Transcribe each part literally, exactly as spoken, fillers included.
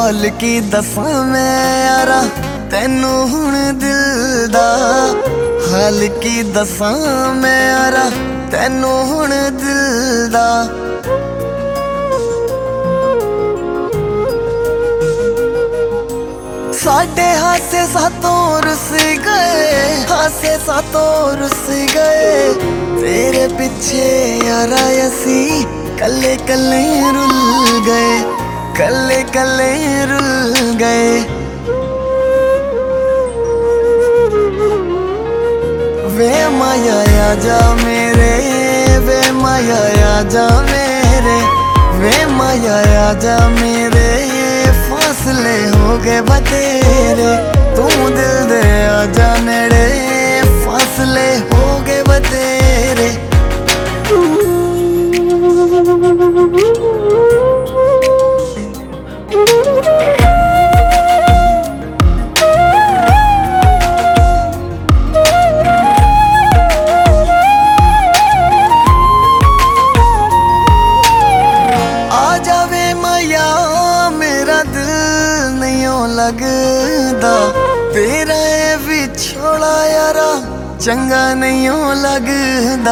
हाल की दसां मैं यारा तैनू हुण दिल दा, हाल की दसां मैं यारा तैनू हुण दिल दा। साडे हासे सातों रुस गए, हासे सातों रुस गए, तेरे पिछे यारा असी कल्ले कल्ले रुल गए, कल्ले कल्ले रुल गए। वे माया आजा मेरे, वे माया आजा मेरे, वे माया आजा मेरे, फासले हो गए बतेरे, तू दिल दे आजा नेड़े, फासले हो गए बतेरे। लगदा तेरा ये विछोड़ा यारा चंगा नहीं लगदा,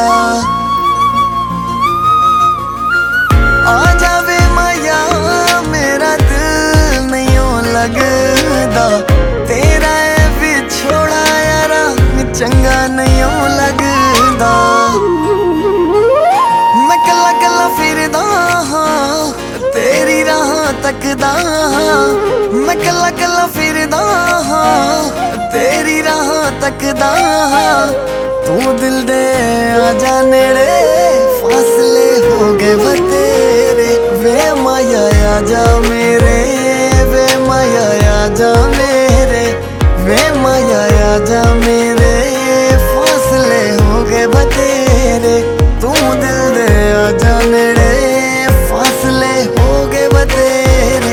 आ जावे माया मेरा दिल नहीं लगदा, तेरा ये विछोड़ा यारा चंगा नहीं लगदा। मैं कला कला फिरदा हाँ तेरी राह तकदा, मैं कला कला फिरदा हाँ तेरी राह तकदा, तू दिल दे आजा नेड़े, फासले हो गए बतेरे। वे माया आजा मेरे, वे माया आजा मेरे, वे माया आजा मेरे, फासले हो गए बतेरे, तू दिल दे आजा नेड़े, फासले हो गए बतेरे।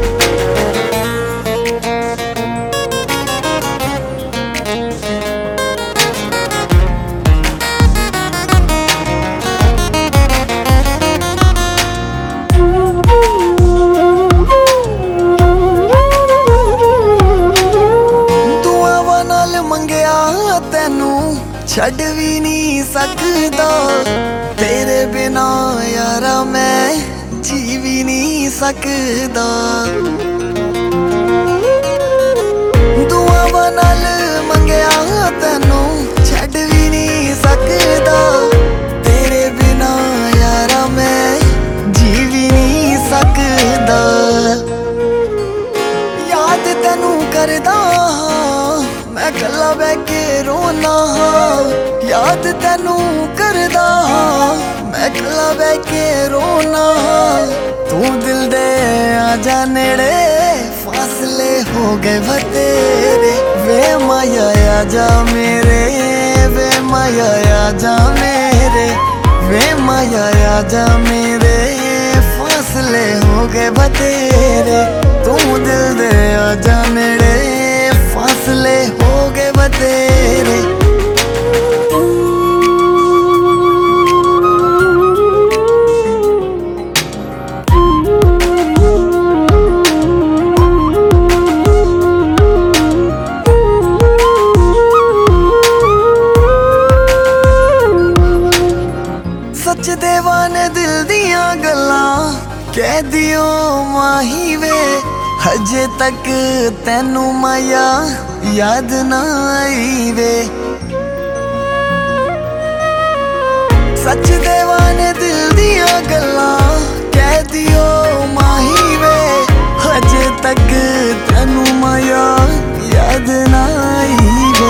तैनू छड़ भी नहीं सकदा, तेरे बिना यारा मैं जी भी नहीं सकदा। दुआवां नाल मंगया तैनू छड़ भी नहीं सकदा, तेरे बिना यारा मैं जी भी नहीं सकदा। याद तैनू करदा मैं कला बह के रोना हाँ, याद तैनू करदा मैं कला बह के रोना हाँ, तू दिल दे आजा नेड़े, फासले हो गए बतेरे। वे माया आजा मेरे, वे माया आजा मेरे, वे माया आजा मेरे, फासले हो गए बतेरे, तू दिल दे आजा नेड़े, फासले हो गए बतेरे। सच देवा ने दिल दियां गल्लां कह दियो माही वे, हजे तक तैनू माया याद ना आई वे। सच देवा ने दिल दिया गल्लां कह दियो माही वे, हजे तक तैनू माया याद ना आई वे।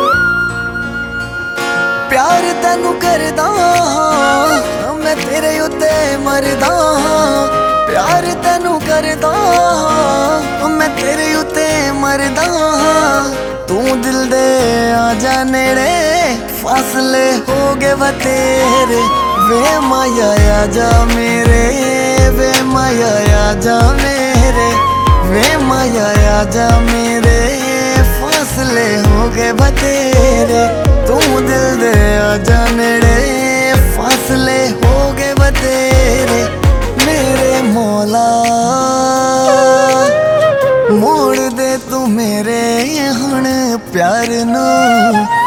प्यार तैनू करदा हाँ मैं तेरे उत्ते मरदा हाँ, प्यार तैनू करदा हाँ मैं तेरे उत्ते मरदा हाँ, तू दिल दे आजा नेड़े, फासले हो गए बतेरे। वे माया आजा मेरे, वे माया आजा मेरे, वे माया आजा मेरे, फासले हो गए बतेरे, तू दिल दे आजा नेड़े, फासले हो गए बतेरे। मेरे मौला प्यार नू